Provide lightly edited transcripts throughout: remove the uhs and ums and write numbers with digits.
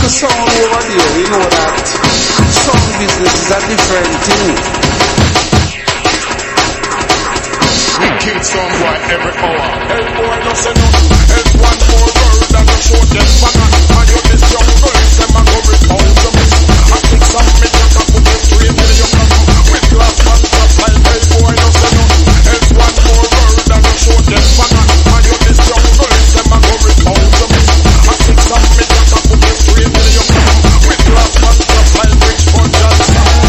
little sound over there, you know that sound business is a different thing. We kill some boy every hour. Hey boy, no say nothing. Help one more word and you show them banger. And you this jungle, them a go repulse to miss. I think some me just a put them straight till you come. With glass man top like hey boy, no say nothing. Help one more word and you show them banger. And you this jungle, them a go repulse to miss. I think some me just a put them straight till you come. With glass man top like rich punch and song.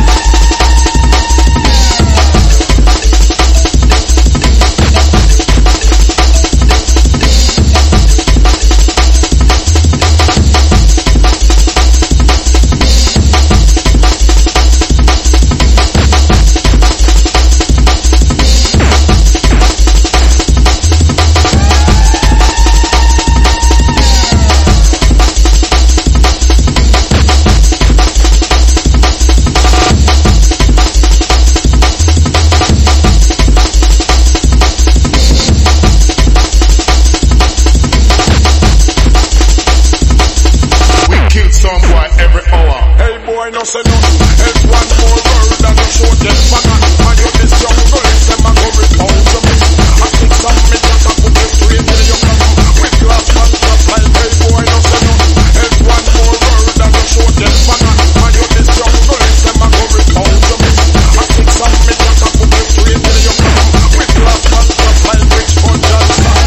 No say nothing. Help one more word and you show them banger. And you this jungle, them a go repulse to miss. I think some me just a put them straight till you come. With glass man top like hey boy, no say nothing. Help one more word and you show them banger. And you this jungle, them a go repulse to miss. I think some me just a put them straight till you come. With glass man top like rich punch and song.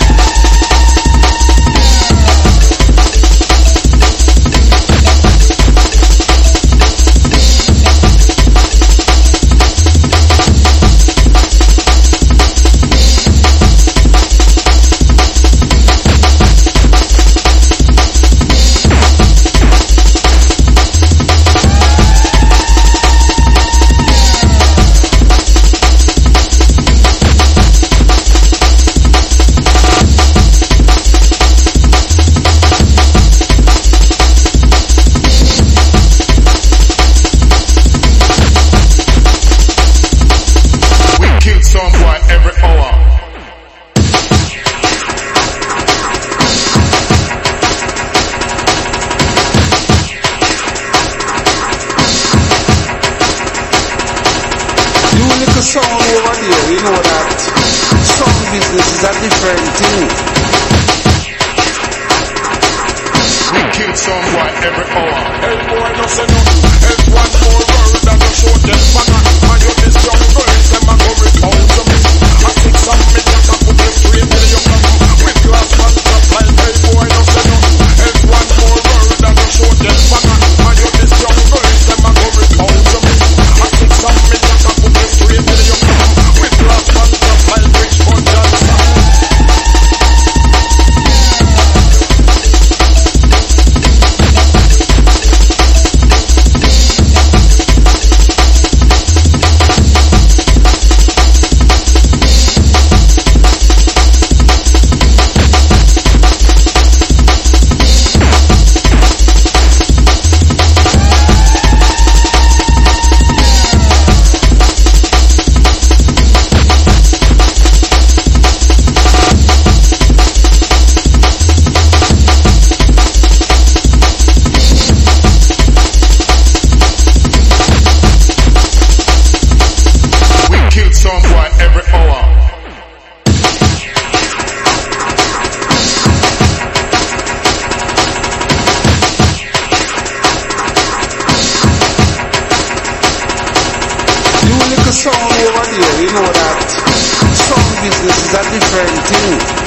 Sound over there, you know that sound business is a different thing. We kill some boy every hour. Hey boy, no say nothing. Help one more word and you show them banger. And you this jungle, them a go repulse to miss. I think some me just a put them straight till you come. With glass man top like hey boy, no say nothing. Help one more word and you show them banger. And you this jungle, them a go repulse to miss. I think some me just a put them straight till you come. With glass man top like rich punch and song. Sound over there, you know that sound business is a different thing.